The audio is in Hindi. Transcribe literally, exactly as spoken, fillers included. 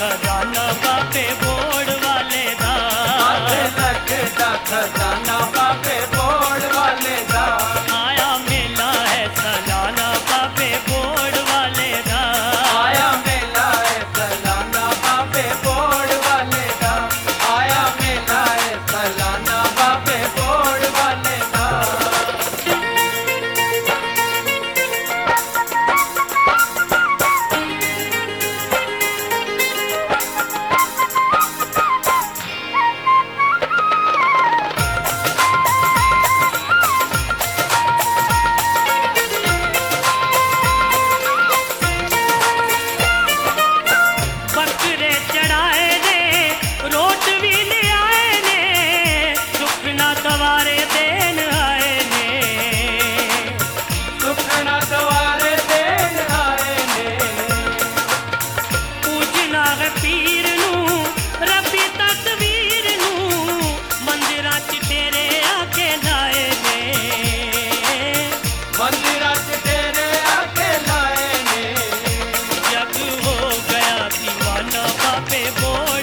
खजाना बाबे बोड़ वाले दा, अठ लख दा खजाना बाबे बोड़ वाले दा। आया मेला है सालाना बाबे बोड़ वाले दा, आया मेला है सालाना बाबे बोड़ वाले दा। आया मेला है सालाना बाबे बोड़ वाले दा। बकरे चढ़ाए ने रोट भी ले आए ने, सुखना सवारे देन आए ने, सुखना सवारे देन आए ने। पूजना है पीर नू रबी तस्वीर नू, मंदिरां च तेरे आके लाए ने, मंदिरा च तेरे आके लाए ने। जग हो गया दीवाना बाबे बोड़